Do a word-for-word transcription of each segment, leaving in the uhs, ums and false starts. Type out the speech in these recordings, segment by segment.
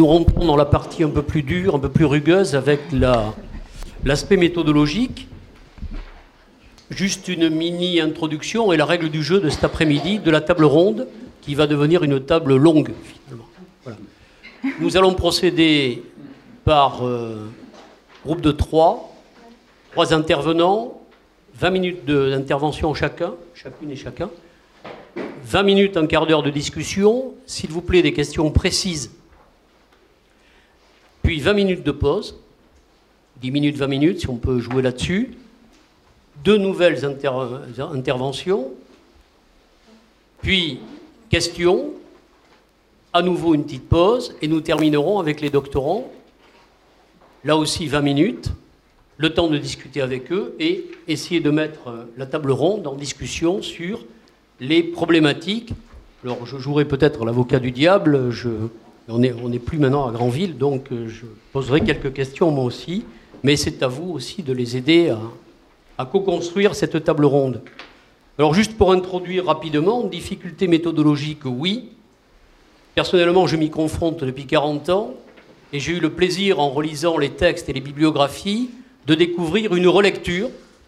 nous rentrons dans la partie un peu plus dure, un peu plus rugueuse, avec la, l'aspect méthodologique. Juste une mini-introduction et la règle du jeu de cet après-midi, de la table ronde, qui va devenir une table longue, finalement. Voilà. Nous allons procéder par euh, groupe de trois, trois intervenants, vingt minutes de, d'intervention chacun, chacune et chacun, vingt minutes, un quart d'heure de discussion, s'il vous plaît, des questions précises, puis vingt minutes de pause, dix minutes, vingt minutes, si on peut jouer là-dessus, deux nouvelles inter- interventions, puis questions, à nouveau une petite pause, et nous terminerons avec les doctorants, là aussi vingt minutes, le temps de discuter avec eux et essayer de mettre la table ronde en discussion sur les problématiques. Alors je jouerai peut-être l'avocat du diable, je, on n'est on n'est plus maintenant à Granville, donc je poserai quelques questions moi aussi, mais c'est à vous aussi de les aider à, à co-construire cette table ronde. Alors juste pour introduire rapidement, difficulté méthodologique, oui. Personnellement, je m'y confronte depuis quarante ans, et j'ai eu le plaisir, en relisant les textes et les bibliographies, de découvrir une relecture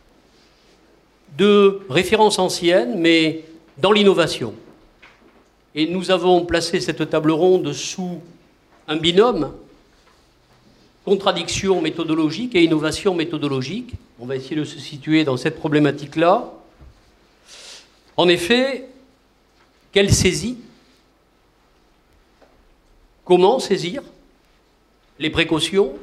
de références anciennes, mais dans l'innovation. Et nous avons placé cette table ronde sous un binôme, contradiction méthodologique et innovation méthodologique. On va essayer de se situer dans cette problématique-là. En effet, quelle saisie? Comment saisir? Les précautions?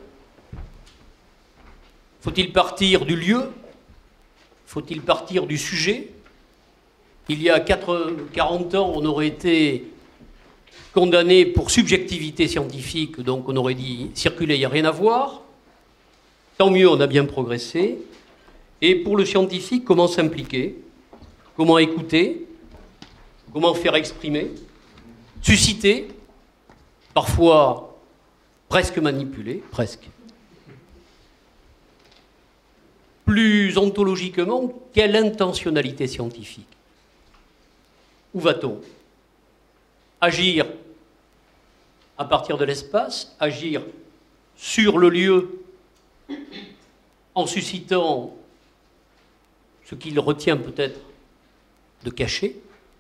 Faut-il partir du lieu? Faut-il partir du sujet? Il y a quarante ans, on aurait été condamné pour subjectivité scientifique, donc on aurait dit circuler, il n'y a rien à voir. Tant mieux, on a bien progressé. Et pour le scientifique, comment s'impliquer? Comment écouter? Comment faire exprimer? Susciter? Parfois presque manipuler, presque. Plus ontologiquement, quelle intentionnalité scientifique? Où va-t-on? Agir à partir de l'espace, agir sur le lieu en suscitant ce qu'il retient peut-être de caché,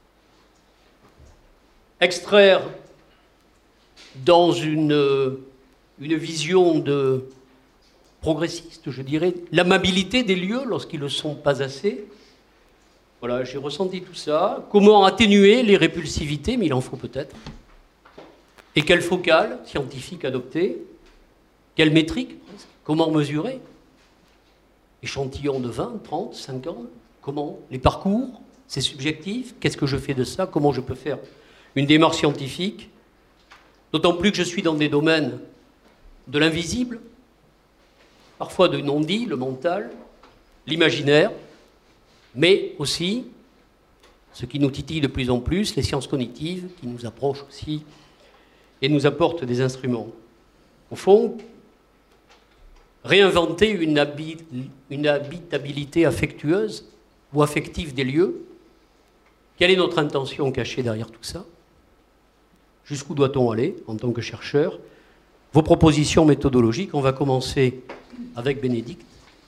extraire dans une, une vision de progressiste, je dirais, l'amabilité des lieux lorsqu'ils ne le sont pas assez. Voilà, j'ai ressenti tout ça. Comment atténuer les répulsivités, mais il en faut peut-être. Et quelle focale scientifique adopter? Quelle métrique? Comment mesurer? Échantillon de vingt, trente, cinquante? Comment? Les parcours? C'est subjectif? Qu'est-ce que je fais de ça? Comment je peux faire une démarche scientifique? D'autant plus que je suis dans des domaines de l'invisible, parfois de non-dit, le mental, l'imaginaire, mais aussi, ce qui nous titille de plus en plus, les sciences cognitives, qui nous approchent aussi et nous apportent des instruments. Au fond, réinventer une, habi- une habitabilité affectueuse ou affective des lieux. Quelle est notre intention cachée derrière tout ça? Jusqu'où doit-on aller en tant que chercheur? Vos propositions méthodologiques, on va commencer avec Bénédicte.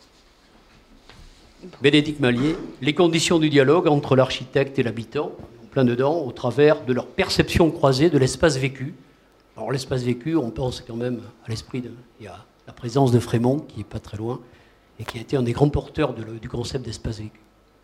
Bénédicte Mallier, les conditions du dialogue entre l'architecte et l'habitant, en plein dedans, au travers de leur perception croisée de l'espace vécu. Alors l'espace vécu, on pense quand même à l'esprit de... Il y a la présence de Frémont, qui n'est pas très loin, et qui a été un des grands porteurs de le, du concept d'espace vécu.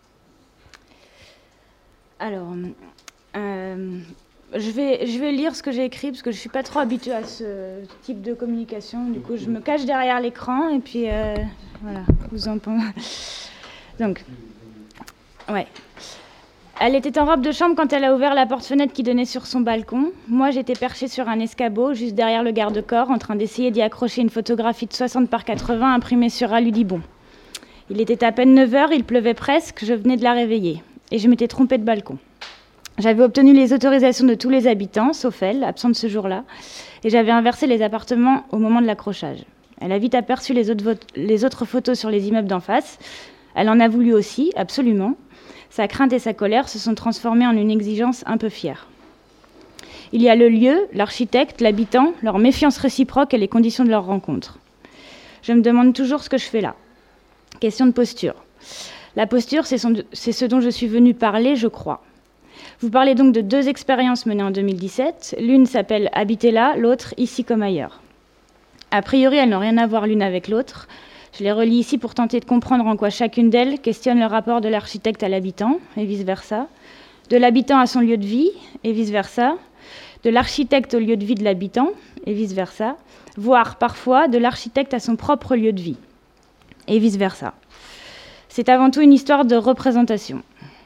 Alors, euh, je, vais, je vais lire ce que j'ai écrit, parce que je ne suis pas trop habituée à ce type de communication. Du coup, je me cache derrière l'écran, et puis, euh, voilà, vous en pensez. Donc, ouais. Elle était en robe de chambre quand elle a ouvert la porte-fenêtre qui donnait sur son balcon. Moi, j'étais perchée sur un escabeau, juste derrière le garde-corps, en train d'essayer d'y accrocher une photographie de soixante par quatre-vingts imprimée sur Aludibon. Il était à peine neuf heures, il pleuvait presque, je venais de la réveiller. Et je m'étais trompée de balcon. J'avais obtenu les autorisations de tous les habitants, sauf elle, absente ce jour-là, et j'avais inversé les appartements au moment de l'accrochage. Elle a vite aperçu les autres, vo- les autres photos sur les immeubles d'en face. Elle en a voulu aussi, absolument. Sa crainte et sa colère se sont transformées en une exigence un peu fière. Il y a le lieu, l'architecte, l'habitant, leur méfiance réciproque et les conditions de leur rencontre. Je me demande toujours ce que je fais là. Question de posture. La posture, c'est ce dont je suis venue parler, je crois. Vous parlez donc de deux expériences menées en deux mille dix-sept. L'une s'appelle « Habiter là », l'autre « Ici comme ailleurs ». A priori, elles n'ont rien à voir l'une avec l'autre. Je les relis ici pour tenter de comprendre en quoi chacune d'elles questionne le rapport de l'architecte à l'habitant, et vice-versa, de l'habitant à son lieu de vie, et vice-versa, de l'architecte au lieu de vie de l'habitant, et vice-versa, voire parfois de l'architecte à son propre lieu de vie, et vice-versa. C'est avant tout une histoire de représentation.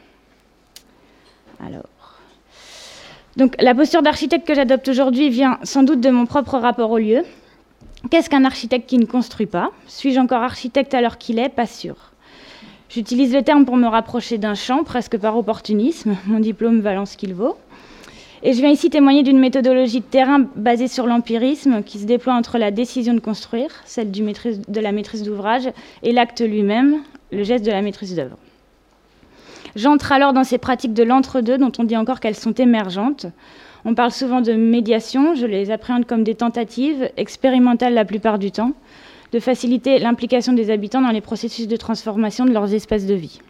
Alors, donc, la posture d'architecte que j'adopte aujourd'hui vient sans doute de mon propre rapport au lieu. Qu'est-ce qu'un architecte qui ne construit pas ? Suis-je encore architecte alors qu'il est ? Pas sûr. J'utilise le terme pour me rapprocher d'un champ, presque par opportunisme, mon diplôme valant ce qu'il vaut. Et je viens ici témoigner d'une méthodologie de terrain basée sur l'empirisme qui se déploie entre la décision de construire, celle du maîtrise, de la maîtrise d'ouvrage, et l'acte lui-même, le geste de la maîtrise d'œuvre. J'entre alors dans ces pratiques de l'entre-deux dont on dit encore qu'elles sont émergentes. On parle souvent de médiation, je les appréhende comme des tentatives, expérimentales la plupart du temps, de faciliter l'implication des habitants dans les processus de transformation de leurs espaces de vie.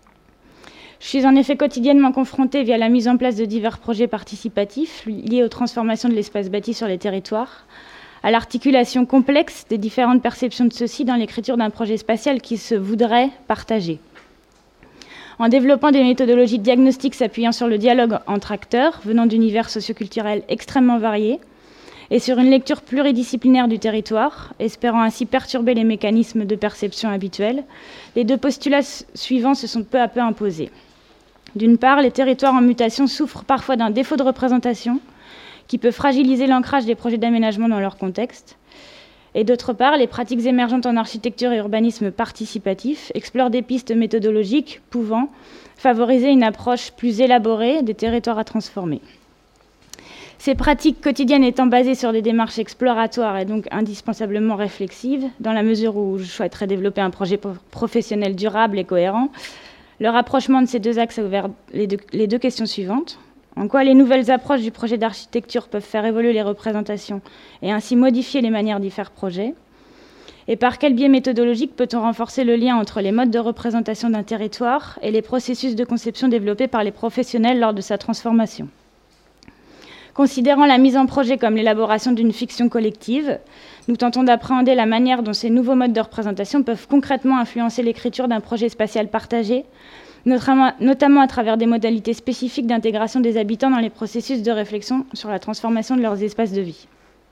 Je suis en effet quotidiennement confrontée via la mise en place de divers projets participatifs liés aux transformations de l'espace bâti sur les territoires, à l'articulation complexe des différentes perceptions de ceux-ci dans l'écriture d'un projet spatial qui se voudrait partagé. En développant des méthodologies diagnostiques s'appuyant sur le dialogue entre acteurs, venant d'univers socioculturels extrêmement variés, et sur une lecture pluridisciplinaire du territoire, espérant ainsi perturber les mécanismes de perception habituels, les deux postulats suivants se sont peu à peu imposés. D'une part, les territoires en mutation souffrent parfois d'un défaut de représentation qui peut fragiliser l'ancrage des projets d'aménagement dans leur contexte. Et d'autre part, les pratiques émergentes en architecture et urbanisme participatif explorent des pistes méthodologiques pouvant favoriser une approche plus élaborée des territoires à transformer. Ces pratiques quotidiennes étant basées sur des démarches exploratoires et donc indispensablement réflexives, dans la mesure où je souhaiterais développer un projet professionnel durable et cohérent, le rapprochement de ces deux axes a ouvert les deux, les deux questions suivantes. En quoi les nouvelles approches du projet d'architecture peuvent faire évoluer les représentations et ainsi modifier les manières d'y faire projet ? Et par quel biais méthodologique peut-on renforcer le lien entre les modes de représentation d'un territoire et les processus de conception développés par les professionnels lors de sa transformation ? Considérant la mise en projet comme l'élaboration d'une fiction collective, nous tentons d'appréhender la manière dont ces nouveaux modes de représentation peuvent concrètement influencer l'écriture d'un projet spatial partagé, notamment à travers des modalités spécifiques d'intégration des habitants dans les processus de réflexion sur la transformation de leurs espaces de vie.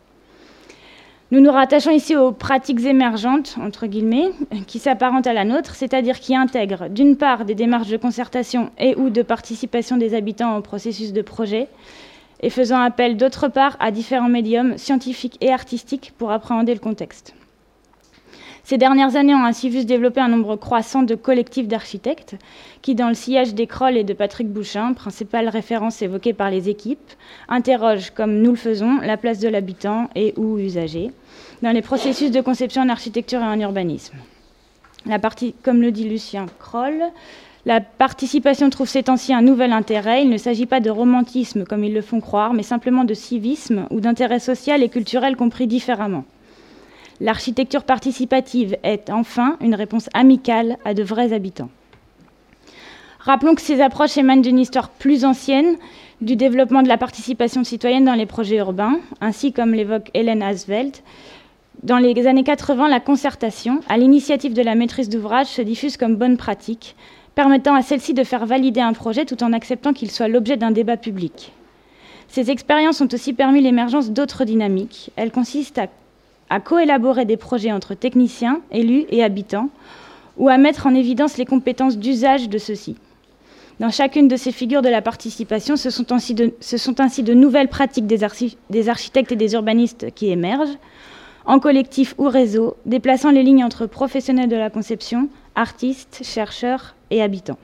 Nous nous rattachons ici aux pratiques émergentes, entre guillemets, qui s'apparentent à la nôtre, c'est-à-dire qui intègrent d'une part des démarches de concertation et ou de participation des habitants au processus de projet, et faisant appel d'autre part à différents médiums scientifiques et artistiques pour appréhender le contexte. Ces dernières années ont ainsi vu se développer un nombre croissant de collectifs d'architectes qui, dans le sillage des Kroll et de Patrick Bouchin, principale référence évoquée par les équipes, interrogent, comme nous le faisons, la place de l'habitant et ou usager dans les processus de conception en architecture et en urbanisme. La partie, comme le dit Lucien Kroll, la participation trouve ces temps-ci un nouvel intérêt. Il ne s'agit pas de romantisme, comme ils le font croire, mais simplement de civisme ou d'intérêt social et culturel compris différemment. L'architecture participative est enfin une réponse amicale à de vrais habitants. Rappelons que ces approches émanent d'une histoire plus ancienne du développement de la participation citoyenne dans les projets urbains, ainsi comme l'évoque Hélène Asveld. Dans les années quatre-vingts, la concertation, à l'initiative de la maîtrise d'ouvrage, se diffuse comme bonne pratique, permettant à celle-ci de faire valider un projet tout en acceptant qu'il soit l'objet d'un débat public. Ces expériences ont aussi permis l'émergence d'autres dynamiques. Elles consistent à à coélaborer des projets entre techniciens, élus et habitants, ou à mettre en évidence les compétences d'usage de ceux-ci. Dans chacune de ces figures de la participation, ce sont ainsi de, ce sont ainsi de nouvelles pratiques des, archi- des architectes et des urbanistes qui émergent, en collectif ou réseau, déplaçant les lignes entre professionnels de la conception, artistes, chercheurs et habitants.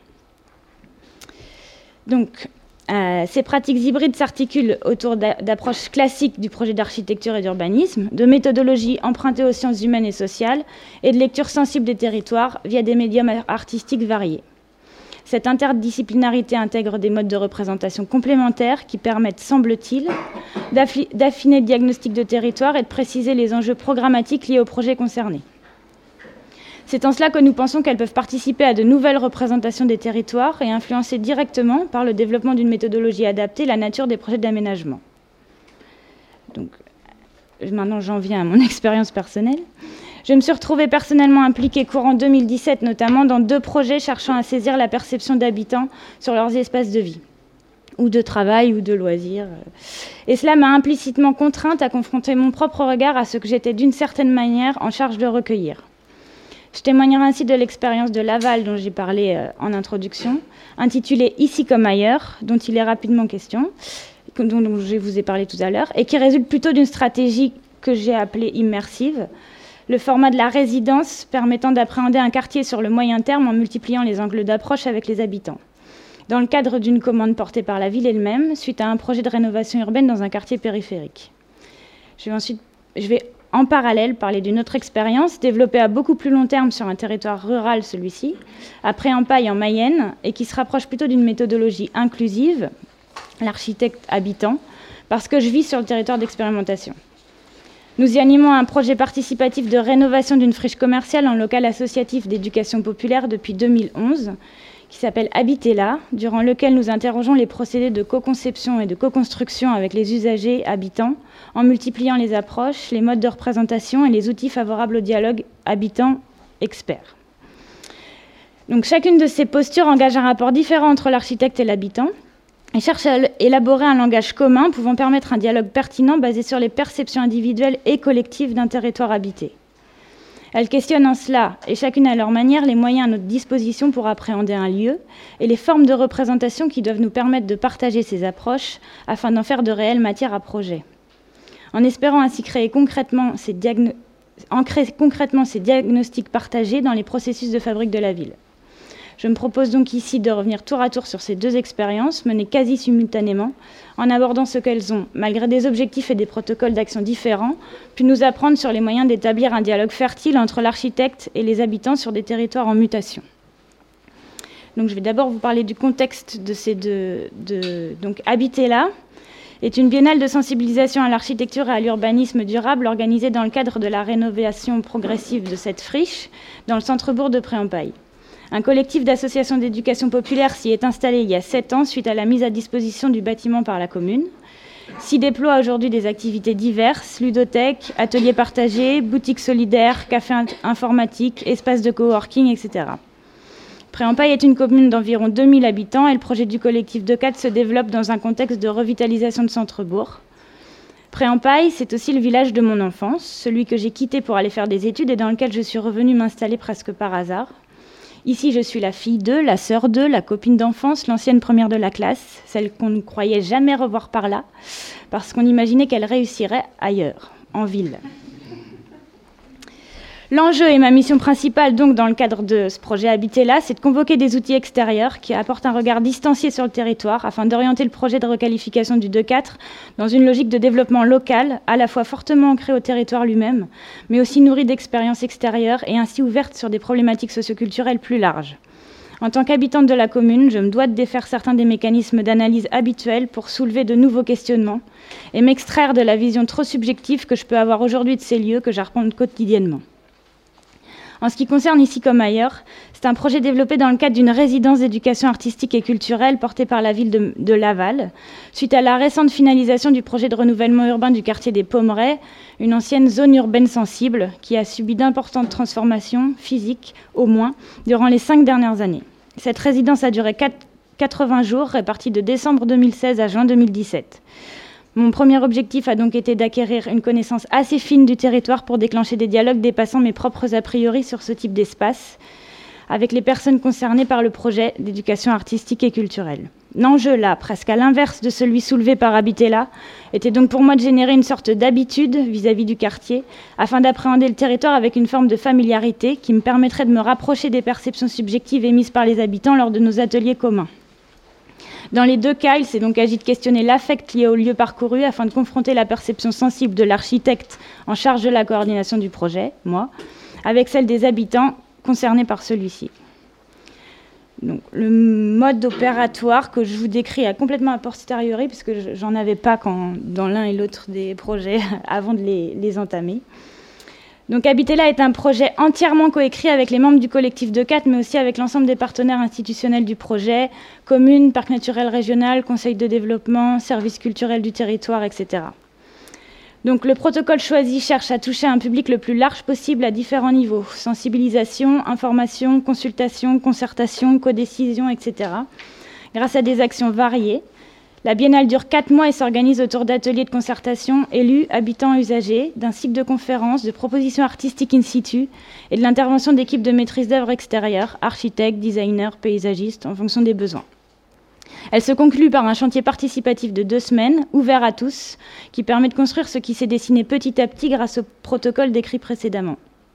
Donc, Euh, ces pratiques hybrides s'articulent autour d'approches classiques du projet d'architecture et d'urbanisme, de méthodologies empruntées aux sciences humaines et sociales et de lecture sensible des territoires via des médiums artistiques variés. Cette interdisciplinarité intègre des modes de représentation complémentaires qui permettent, semble-t-il, d'affiner le diagnostic de territoire et de préciser les enjeux programmatiques liés au projet concerné. C'est en cela que nous pensons qu'elles peuvent participer à de nouvelles représentations des territoires et influencer directement, par le développement d'une méthodologie adaptée, la nature des projets d'aménagement. Donc, maintenant j'en viens à mon expérience personnelle. Je me suis retrouvée personnellement impliquée courant deux mille dix-sept, notamment dans deux projets cherchant à saisir la perception d'habitants sur leurs espaces de vie, ou de travail, ou de loisirs. Et cela m'a implicitement contrainte à confronter mon propre regard à ce que j'étais d'une certaine manière en charge de recueillir. Je témoignerai ainsi de l'expérience de Laval dont j'ai parlé euh, en introduction, intitulée « Ici comme ailleurs », dont il est rapidement question, dont, dont je vous ai parlé tout à l'heure, et qui résulte plutôt d'une stratégie que j'ai appelée immersive, le format de la résidence permettant d'appréhender un quartier sur le moyen terme en multipliant les angles d'approche avec les habitants. Dans le cadre d'une commande portée par la ville elle-même, suite à un projet de rénovation urbaine dans un quartier périphérique. Je vais ensuite... Je vais en parallèle parler d'une autre expérience développée à beaucoup plus long terme sur un territoire rural, celui-ci, à Pré-en-Paille en Mayenne, et qui se rapproche plutôt d'une méthodologie inclusive, l'architecte habitant, parce que je vis sur le territoire d'expérimentation. Nous y animons un projet participatif de rénovation d'une friche commerciale en local associatif d'éducation populaire depuis deux mille onze, qui s'appelle Habiter là, durant lequel nous interrogeons les procédés de co-conception et de co-construction avec les usagers habitants, en multipliant les approches, les modes de représentation et les outils favorables au dialogue habitant-expert. Donc chacune de ces postures engage un rapport différent entre l'architecte et l'habitant, et cherche à élaborer un langage commun pouvant permettre un dialogue pertinent basé sur les perceptions individuelles et collectives d'un territoire habité. Elles questionnent en cela, et chacune à leur manière, les moyens à notre disposition pour appréhender un lieu et les formes de représentation qui doivent nous permettre de partager ces approches afin d'en faire de réelles matières à projet. En espérant ainsi créer concrètement ces, diagno- ancrer concrètement ces diagnostics partagés dans les processus de fabrique de la ville. Je me propose donc ici de revenir tour à tour sur ces deux expériences, menées quasi simultanément, en abordant ce qu'elles ont, malgré des objectifs et des protocoles d'action différents, puis nous apprendre sur les moyens d'établir un dialogue fertile entre l'architecte et les habitants sur des territoires en mutation. Donc je vais d'abord vous parler du contexte de ces deux... De, donc Habiter là est une biennale de sensibilisation à l'architecture et à l'urbanisme durable organisée dans le cadre de la rénovation progressive de cette friche dans le centre-bourg de Pré-en-Paille. Un collectif d'associations d'éducation populaire s'y est installé il y a sept ans suite à la mise à disposition du bâtiment par la commune. S'y déploient aujourd'hui des activités diverses, ludothèques, ateliers partagés, boutiques solidaires, cafés informatiques, espaces de coworking, et cetera. Pré-en-Paille est une commune d'environ deux mille habitants et le projet du collectif de quatre se développe dans un contexte de revitalisation de centre-bourg. Pré-en-Paille, c'est aussi le village de mon enfance, celui que j'ai quitté pour aller faire des études et dans lequel je suis revenue m'installer presque par hasard. Ici, je suis la fille d'eux, la sœur d'eux, la copine d'enfance, l'ancienne première de la classe, celle qu'on ne croyait jamais revoir par là, parce qu'on imaginait qu'elle réussirait ailleurs, en ville. L'enjeu et ma mission principale, donc, dans le cadre de ce projet Habiter là, c'est de convoquer des outils extérieurs qui apportent un regard distancié sur le territoire afin d'orienter le projet de requalification du deux quatre dans une logique de développement local, à la fois fortement ancrée au territoire lui-même, mais aussi nourrie d'expériences extérieures et ainsi ouverte sur des problématiques socioculturelles plus larges. En tant qu'habitante de la commune, je me dois de défaire certains des mécanismes d'analyse habituels pour soulever de nouveaux questionnements et m'extraire de la vision trop subjective que je peux avoir aujourd'hui de ces lieux que j'arpente quotidiennement. En ce qui concerne Ici comme ailleurs, c'est un projet développé dans le cadre d'une résidence d'éducation artistique et culturelle portée par la ville de, de Laval, suite à la récente finalisation du projet de renouvellement urbain du quartier des Pommerets, une ancienne zone urbaine sensible qui a subi d'importantes transformations physiques, au moins, durant les cinq dernières années. Cette résidence a duré quatre-vingts jours, répartis de décembre deux mille seize à juin deux mille dix-sept. Mon premier objectif a donc été d'acquérir une connaissance assez fine du territoire pour déclencher des dialogues dépassant mes propres a priori sur ce type d'espace, avec les personnes concernées par le projet d'éducation artistique et culturelle. L'enjeu là, presque à l'inverse de celui soulevé par Habiter là, était donc pour moi de générer une sorte d'habitude vis-à-vis du quartier, afin d'appréhender le territoire avec une forme de familiarité qui me permettrait de me rapprocher des perceptions subjectives émises par les habitants lors de nos ateliers communs. Dans les deux cas, il s'est donc agi de questionner l'affect lié au lieu parcouru afin de confronter la perception sensible de l'architecte en charge de la coordination du projet, moi, avec celle des habitants concernés par celui-ci. Donc, le mode opératoire que je vous décris est complètement a posteriori, puisque j'en avais pas quand, dans l'un et l'autre des projets avant de les, les entamer. Donc, Habitella est un projet entièrement coécrit avec les membres du collectif de quatre, mais aussi avec l'ensemble des partenaires institutionnels du projet, communes, parc naturel régional, conseil de développement, services culturels du territoire, et cetera. Donc, le protocole choisi cherche à toucher un public le plus large possible à différents niveaux. Sensibilisation, information, consultation, concertation, codécision, et cetera. Grâce à des actions variées. La biennale dure quatre mois et s'organise autour d'ateliers de concertation élus, habitants, usagers, d'un cycle de conférences, de propositions artistiques in situ et de l'intervention d'équipes de maîtrise d'œuvre extérieures, architectes, designers, paysagistes, en fonction des besoins. Elle se conclut par un chantier participatif de deux semaines, ouvert à tous, qui permet de construire ce qui s'est dessiné petit à petit grâce au protocole décrit précédemment.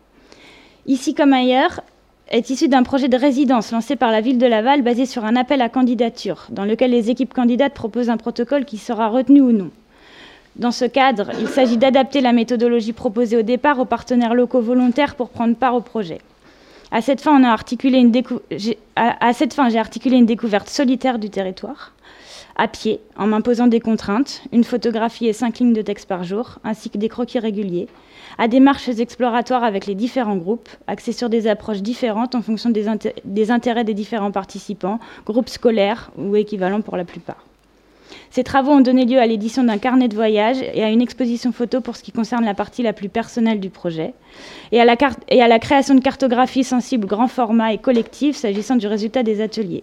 Ici comme ailleurs, est issu d'un projet de résidence lancé par la ville de Laval basé sur un appel à candidature, dans lequel les équipes candidates proposent un protocole qui sera retenu ou non. Dans ce cadre, il s'agit d'adapter la méthodologie proposée au départ aux partenaires locaux volontaires pour prendre part au projet. À cette fin, on a articulé une décou... j'ai... À cette fin, j'ai articulé une découverte solitaire du territoire, à pied, en m'imposant des contraintes, une photographie et cinq lignes de texte par jour, ainsi que des croquis réguliers, à des marches exploratoires avec les différents groupes, axés sur des approches différentes en fonction des, inté... des intérêts des différents participants, groupes scolaires ou équivalents pour la plupart. Ces travaux ont donné lieu à l'édition d'un carnet de voyage et à une exposition photo pour ce qui concerne la partie la plus personnelle du projet, et à la, carte, et à la création de cartographies sensibles grand format et collectives s'agissant du résultat des ateliers.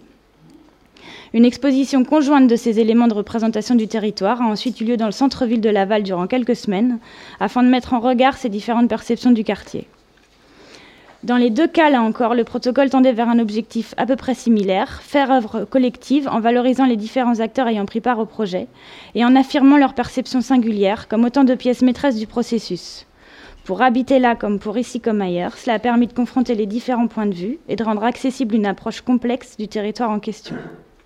Une exposition conjointe de ces éléments de représentation du territoire a ensuite eu lieu dans le centre-ville de Laval durant quelques semaines, afin de mettre en regard ces différentes perceptions du quartier. Dans les deux cas, là encore, le protocole tendait vers un objectif à peu près similaire, faire œuvre collective en valorisant les différents acteurs ayant pris part au projet et en affirmant leur perception singulière comme autant de pièces maîtresses du processus. Pour Habitella comme pour Ici comme ailleurs, cela a permis de confronter les différents points de vue et de rendre accessible une approche complexe du territoire en question.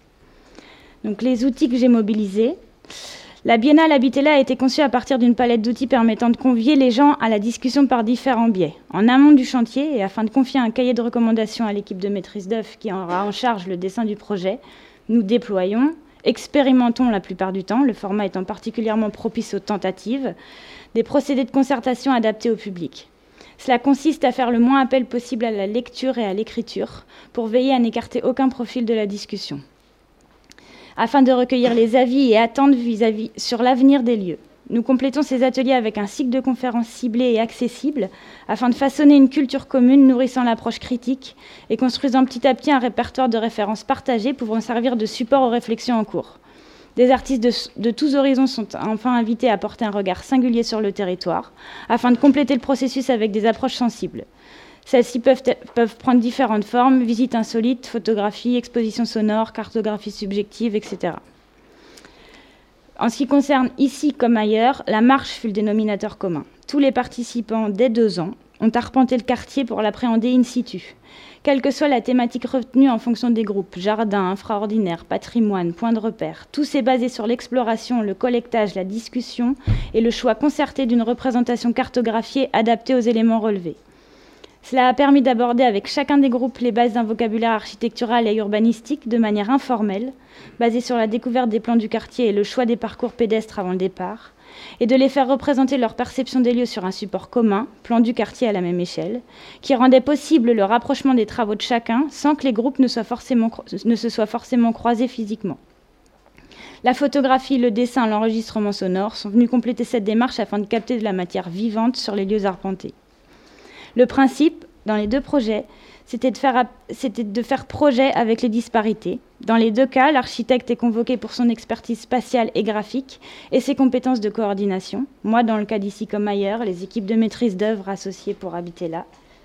Donc les outils que j'ai mobilisés. La biennale Habitella a été conçue à partir d'une palette d'outils permettant de convier les gens à la discussion par différents biais. En amont du chantier, et afin de confier un cahier de recommandations à l'équipe de maîtrise d'œuvre qui aura en charge le dessin du projet, nous déployons, expérimentons la plupart du temps, le format étant particulièrement propice aux tentatives, des procédés de concertation adaptés au public. Cela consiste à faire le moins appel possible à la lecture et à l'écriture, pour veiller à n'écarter aucun profil de la discussion, afin de recueillir les avis et attentes vis-à-vis sur l'avenir des lieux. Nous complétons ces ateliers avec un cycle de conférences ciblées et accessibles, afin de façonner une culture commune nourrissant l'approche critique et construisant petit à petit un répertoire de références partagées pouvant servir de support aux réflexions en cours. Des artistes de, de tous horizons sont enfin invités à porter un regard singulier sur le territoire, afin de compléter le processus avec des approches sensibles. Celles-ci peuvent, peuvent prendre différentes formes, visites insolites, photographies, expositions sonores, cartographie subjective, et cetera. En ce qui concerne Ici comme ailleurs, la marche fut le dénominateur commun. Tous les participants, dès deux ans, ont arpenté le quartier pour l'appréhender in situ. Quelle que soit la thématique retenue en fonction des groupes, jardin, infraordinaire, patrimoine, point de repère, tout s'est basé sur l'exploration, le collectage, la discussion et le choix concerté d'une représentation cartographiée adaptée aux éléments relevés. Cela a permis d'aborder avec chacun des groupes les bases d'un vocabulaire architectural et urbanistique de manière informelle, basé sur la découverte des plans du quartier et le choix des parcours pédestres avant le départ, et de les faire représenter leur perception des lieux sur un support commun, plan du quartier à la même échelle, qui rendait possible le rapprochement des travaux de chacun sans que les groupes ne, soient forcément, ne se soient forcément croisés physiquement. La photographie, le dessin, l'enregistrement sonore sont venus compléter cette démarche afin de capter de la matière vivante sur les lieux arpentés. Le principe, dans les deux projets, c'était de, faire, c'était de faire projet avec les disparités. Dans les deux cas, l'architecte est convoqué pour son expertise spatiale et graphique et ses compétences de coordination. Moi, dans le cas d'Ici comme ailleurs, les équipes de maîtrise d'œuvre associées pour Habitella.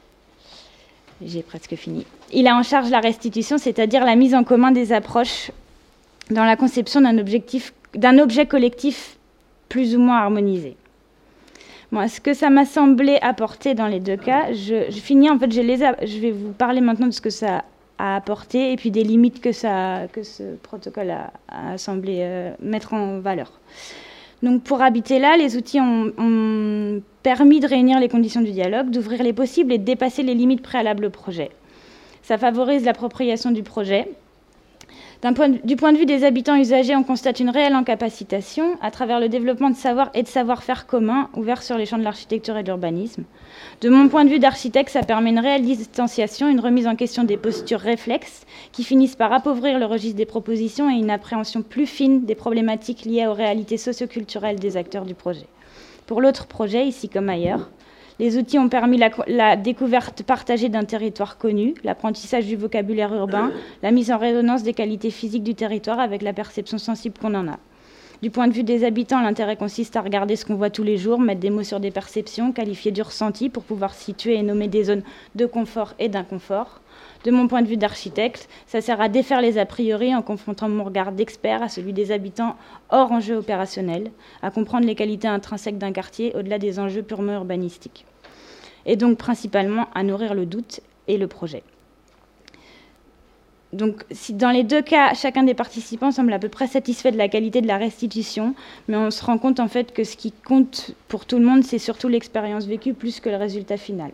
J'ai presque fini. Il a en charge la restitution, c'est-à-dire la mise en commun des approches dans la conception d'un, objectif, d'un objet collectif plus ou moins harmonisé. Bon, ce que ça m'a semblé apporter dans les deux cas, je, je finis, en fait, je, les a, je vais vous parler maintenant de ce que ça a apporté et puis des limites que, ça, que ce protocole a, a semblé euh, mettre en valeur. Donc pour Habitella, les outils ont, ont permis de réunir les conditions du dialogue, d'ouvrir les possibles et de dépasser les limites préalables au projet. Ça favorise l'appropriation du projet. D'un point de, du point de vue des habitants usagers, on constate une réelle incapacitation à travers le développement de savoir et de savoir-faire communs ouverts sur les champs de l'architecture et de l'urbanisme. De mon point de vue d'architecte, ça permet une réelle distanciation, une remise en question des postures réflexes qui finissent par appauvrir le registre des propositions et une appréhension plus fine des problématiques liées aux réalités socioculturelles des acteurs du projet. Pour l'autre projet, ici comme ailleurs, les outils ont permis la, la découverte partagée d'un territoire connu, l'apprentissage du vocabulaire urbain, la mise en résonance des qualités physiques du territoire avec la perception sensible qu'on en a. Du point de vue des habitants, l'intérêt consiste à regarder ce qu'on voit tous les jours, mettre des mots sur des perceptions, qualifier du ressenti pour pouvoir situer et nommer des zones de confort et d'inconfort. De mon point de vue d'architecte, ça sert à défaire les a priori en confrontant mon regard d'expert à celui des habitants hors enjeux opérationnels, à comprendre les qualités intrinsèques d'un quartier au-delà des enjeux purement urbanistiques. Et donc principalement à nourrir le doute et le projet. Donc si dans les deux cas, chacun des participants semble à peu près satisfait de la qualité de la restitution, mais on se rend compte en fait que ce qui compte pour tout le monde, c'est surtout l'expérience vécue plus que le résultat final.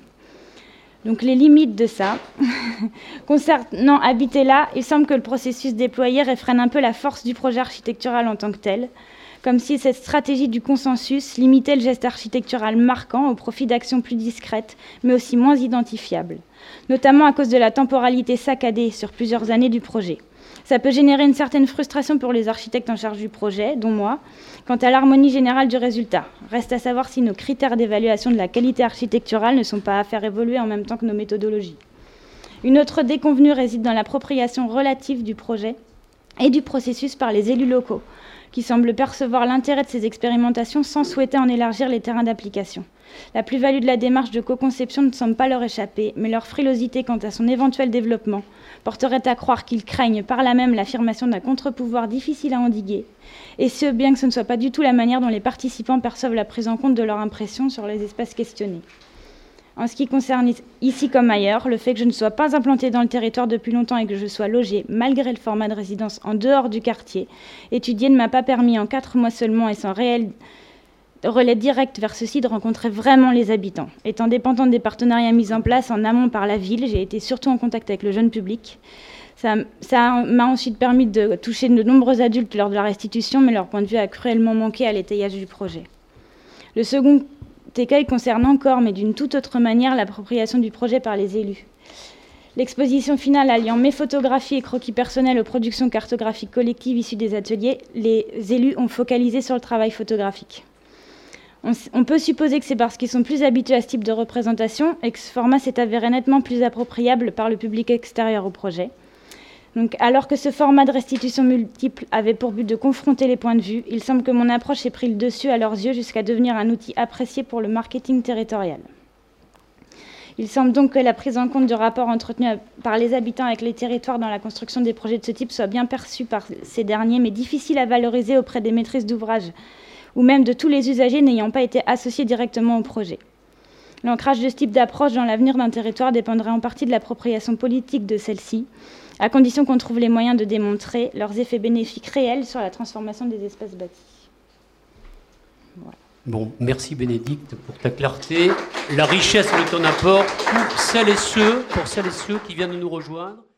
Donc les limites de ça. Concernant Habiter là, il semble que le processus déployé réfrène un peu la force du projet architectural en tant que tel, comme si cette stratégie du consensus limitait le geste architectural marquant au profit d'actions plus discrètes, mais aussi moins identifiables, notamment à cause de la temporalité saccadée sur plusieurs années du projet. Ça peut générer une certaine frustration pour les architectes en charge du projet, dont moi, quant à l'harmonie générale du résultat. Reste à savoir si nos critères d'évaluation de la qualité architecturale ne sont pas à faire évoluer en même temps que nos méthodologies. Une autre déconvenue réside dans l'appropriation relative du projet et du processus par les élus locaux, qui semblent percevoir l'intérêt de ces expérimentations sans souhaiter en élargir les terrains d'application. La plus-value de la démarche de co-conception ne semble pas leur échapper, mais leur frilosité quant à son éventuel développement porterait à croire qu'ils craignent par là même l'affirmation d'un contre-pouvoir difficile à endiguer, et ce, bien que ce ne soit pas du tout la manière dont les participants perçoivent la prise en compte de leur impression sur les espaces questionnés. En ce qui concerne ici comme ailleurs, le fait que je ne sois pas implantée dans le territoire depuis longtemps et que je sois logée, malgré le format de résidence, en dehors du quartier, étudier ne m'a pas permis en quatre mois seulement et sans réel relais direct vers ceux-ci de rencontrer vraiment les habitants. Étant dépendante des partenariats mis en place en amont par la ville, j'ai été surtout en contact avec le jeune public. Ça, ça m'a ensuite permis de toucher de nombreux adultes lors de la restitution, mais leur point de vue a cruellement manqué à l'étayage du projet. Le second écueil concerne encore, mais d'une toute autre manière, l'appropriation du projet par les élus. L'exposition finale alliant mes photographies et croquis personnels aux productions cartographiques collectives issues des ateliers, les élus ont focalisé sur le travail photographique. On, on peut supposer que c'est parce qu'ils sont plus habitués à ce type de représentation et que ce format s'est avéré nettement plus appropriable par le public extérieur au projet. Donc, alors que ce format de restitution multiple avait pour but de confronter les points de vue, il semble que mon approche ait pris le dessus à leurs yeux jusqu'à devenir un outil apprécié pour le marketing territorial. Il semble donc que la prise en compte du rapport entretenu par les habitants avec les territoires dans la construction des projets de ce type soit bien perçue par ces derniers, mais difficile à valoriser auprès des maîtrises d'ouvrage ou même de tous les usagers n'ayant pas été associés directement au projet. L'ancrage de ce type d'approche dans l'avenir d'un territoire dépendrait en partie de l'appropriation politique de celle-ci, à condition qu'on trouve les moyens de démontrer leurs effets bénéfiques réels sur la transformation des espaces bâtis. Voilà. Bon, merci Bénédicte pour ta clarté, la richesse de ton apport pour celles et ceux, pour celles et ceux qui viennent de nous rejoindre.